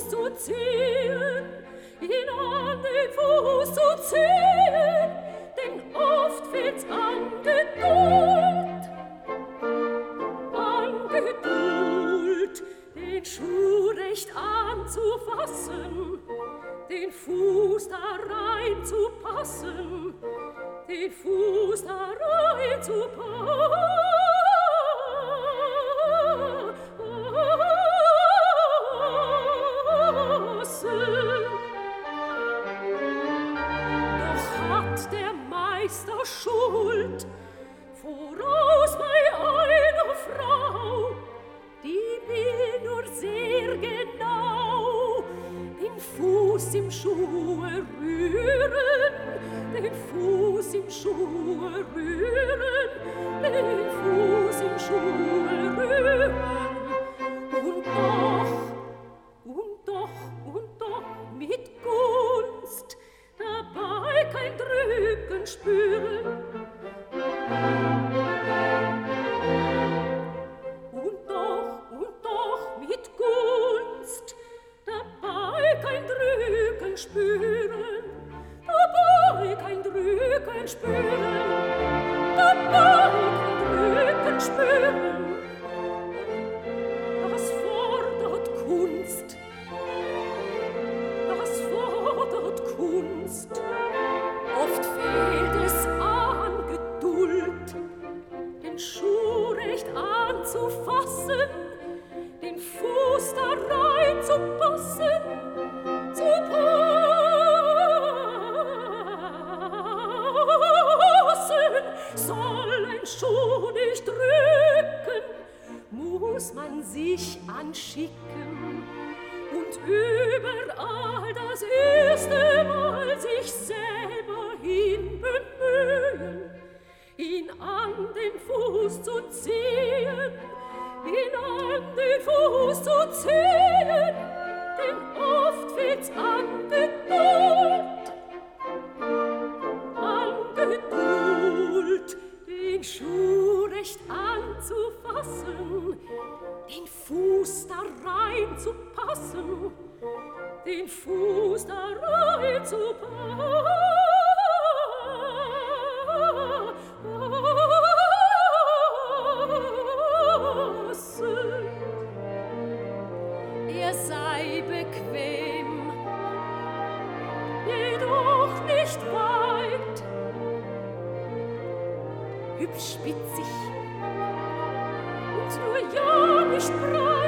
Fuß zu ziehen, ihn an den Fuß zu ziehen, denn oft fehlt's an Geduld. An Geduld, den Schuh recht anzufassen, den Fuß da rein zu passen, den Fuß da rein zu passen. Doch hat der Meister Schuld, voraus bei einer Frau, die will nur sehr genau den Fuß im Schuhe rühren, den Fuß im Schuhe rühren, den Fuß im Schuhe rühren. Und doch mit Gunst, dabei kein Drücken spüren. Und doch mit Gunst, dabei kein Drücken spüren, dabei kein Drücken spüren, dabei kein Drücken spüren. Das fordert Kunst, das fordert Kunst. Oft fehlt es an Geduld, den Schuh recht anzufassen, den Fuß da rein zu passen, zu passen. Soll ein Schuh nicht drücken, muss man sich anschicken und überall das erste Mal sich selber hinbemühen, ihn an den Fuß zu ziehen, ihn an den Fuß zu ziehen, denn oft fehlt's an Geduld, den Schuh recht anzufassen, den Fuß da rein zu passen, den Fuß da rein zu passen. Er sei bequem, jedoch nicht weit, hübsch spitzig und nur ja nicht breit.